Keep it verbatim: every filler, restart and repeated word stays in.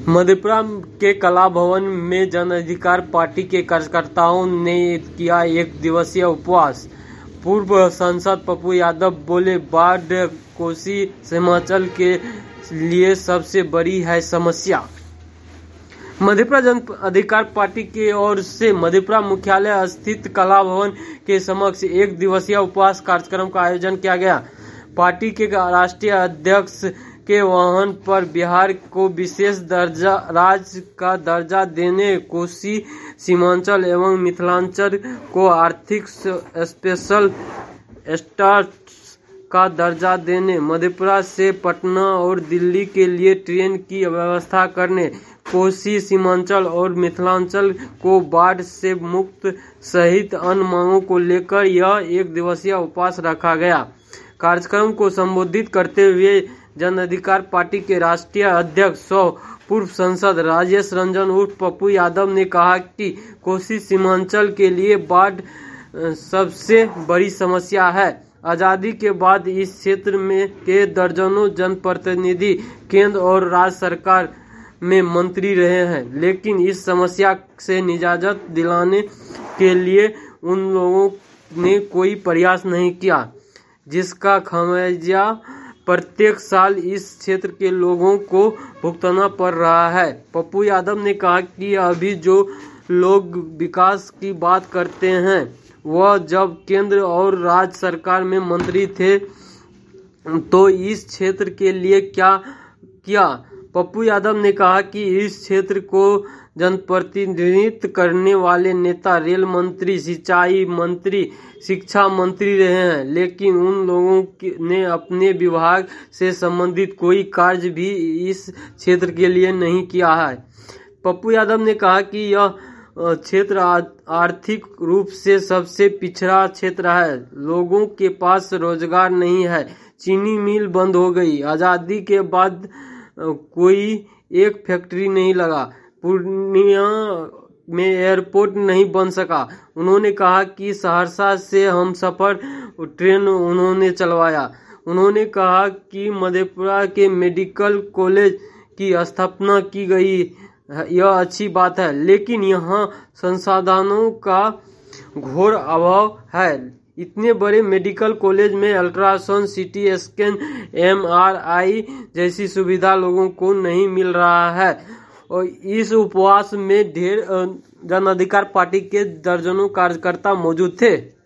मधेपुरा के कला भवन में जन अधिकार पार्टी के कार्यकर्ताओं ने किया एक दिवसीय उपवास। पूर्व सांसद पप्पू यादव बोले, बाढ़ कोसी सीमांचल के लिए सबसे बड़ी है समस्या। मधेपुरा जन अधिकार पार्टी की ओर से मधेपुरा मुख्यालय स्थित कला भवन के समक्ष एक दिवसीय उपवास कार्यक्रम का आयोजन किया गया। पार्टी के राष्ट्रीय अध्यक्ष के वाहन पर बिहार को विशेष दर्जा राज्य का दर्जा देने, कोसी सीमांचल एवं मिथिलांचल को आर्थिक स्पेशल स्टेटस का दर्जा देने, मधेपुरा से पटना और दिल्ली के लिए ट्रेन की व्यवस्था करने, कोसी सीमांचल और मिथिलांचल को बाढ़ से मुक्त सहित अन्य मांगों को लेकर यह एक दिवसीय उपवास रखा गया। कार्यक्रम को संबोधित करते हुए जन अधिकार पार्टी के राष्ट्रीय अध्यक्ष सौ पूर्व सांसद राजेश रंजन उर्फ पप्पू यादव ने कहा कि कोसी सीमांचल के लिए बाढ़ सबसे बड़ी समस्या है। आजादी के बाद इस क्षेत्र में के दर्जनों जनप्रतिनिधि केंद्र और राज्य सरकार में मंत्री रहे हैं, लेकिन इस समस्या से निजात दिलाने के लिए उन लोगों ने कोई प्रयास नहीं किया, जिसका खामियाजा प्रत्येक साल इस क्षेत्र के लोगों को भुगतना पड़ रहा है। पप्पू यादव ने कहा कि अभी जो लोग विकास की बात करते हैं, वह जब केंद्र और राज्य सरकार में मंत्री थे तो इस क्षेत्र के लिए क्या किया। पप्पू यादव ने कहा कि इस क्षेत्र को जनप्रतिनिधित्व करने वाले नेता रेल मंत्री, सिंचाई मंत्री, शिक्षा मंत्री रहे हैं, लेकिन उन लोगों ने अपने विभाग से संबंधित कोई कार्य भी इस क्षेत्र के लिए नहीं किया है। पप्पू यादव ने कहा कि यह क्षेत्र आर्थिक रूप से सबसे पिछड़ा क्षेत्र है, लोगों के पास रोजगार नहीं है, चीनी मिल बंद हो गई, आजादी के बाद कोई एक फैक्ट्री नहीं लगा, पूर्णिया में एयरपोर्ट नहीं बन सका। उन्होंने कहा कि सहरसा से हम सफर ट्रेन उन्होंने चलवाया। उन्होंने कहा कि मधेपुरा के मेडिकल कॉलेज की स्थापना की गई, यह अच्छी बात है, लेकिन यहाँ संसाधनों का घोर अभाव है। इतने बड़े मेडिकल कॉलेज में अल्ट्रासाउंड, सीटी स्कैन, एमआरआई जैसी सुविधा लोगों को नहीं मिल रहा है। और इस उपवास में ढेर जन अधिकार पार्टी के दर्जनों कार्यकर्ता मौजूद थे।